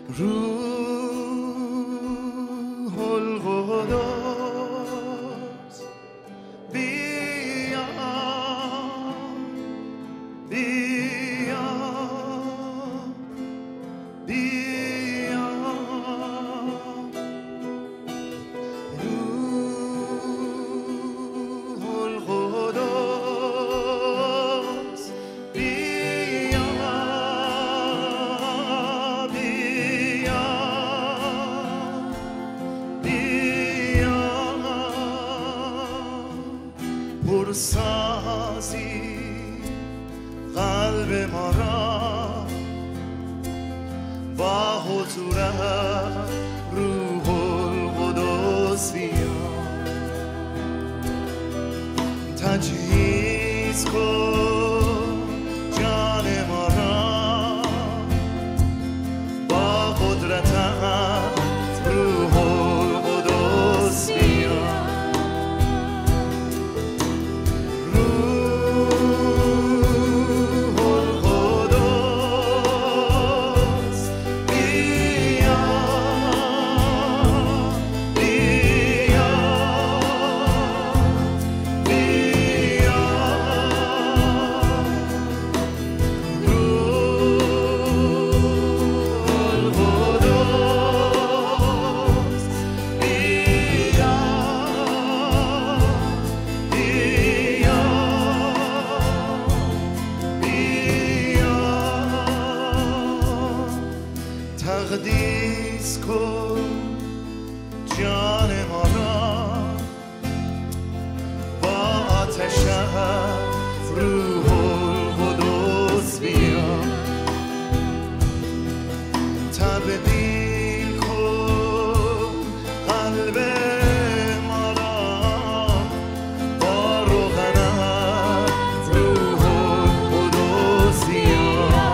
روح القدس بیا بیا بیا روح القدس بیا بیا بیا پرسازی قلب ما را با حضورت روح القدس بیا تجهیز کن جان ما را با قدرتت روح القدس بیا تقدیس کن جان ما را با آتشت روح القدس بیا تبدیل کن قلب ما را با روغنت روح القدس بیا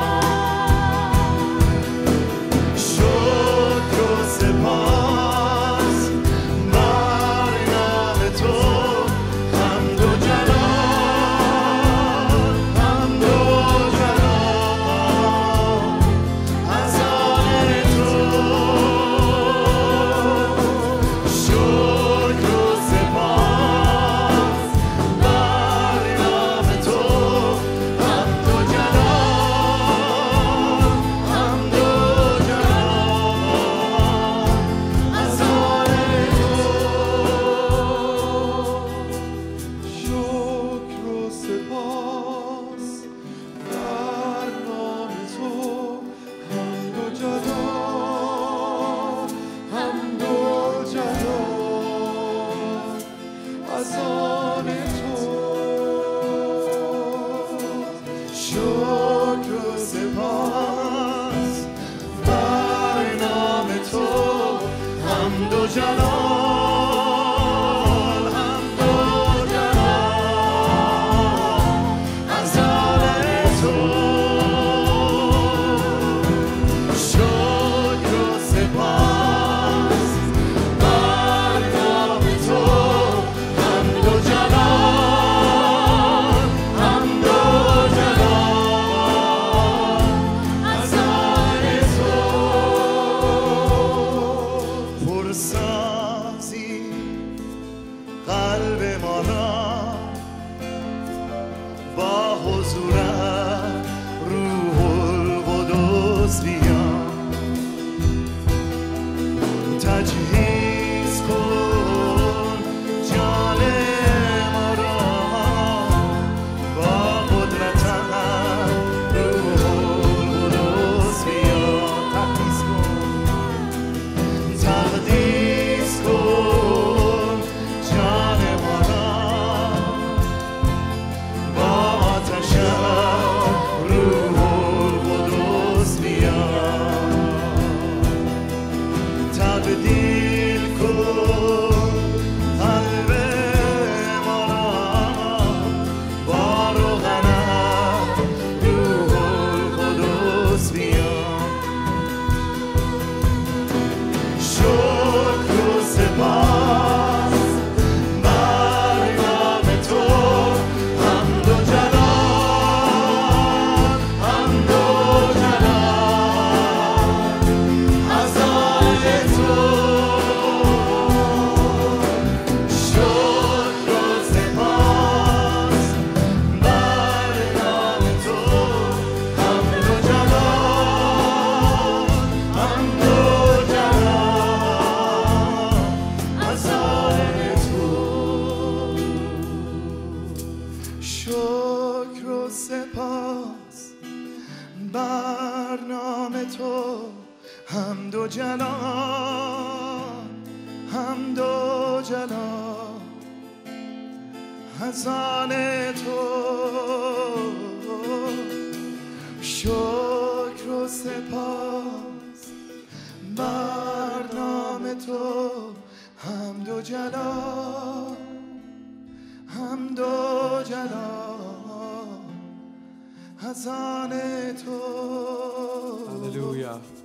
قلب ما را با حضورت روح القدس بیا تجهیز کن جان ما را با قدرتت روح القدس بیا تقدیس کن جان ما را با آتشت سپاس بر نام تو، حمد و جلال، حمد و جلال از آن تو، شکر و سپاس بر نام تو، حمد و جلال، حمد و جلال از آن تو. هللویا.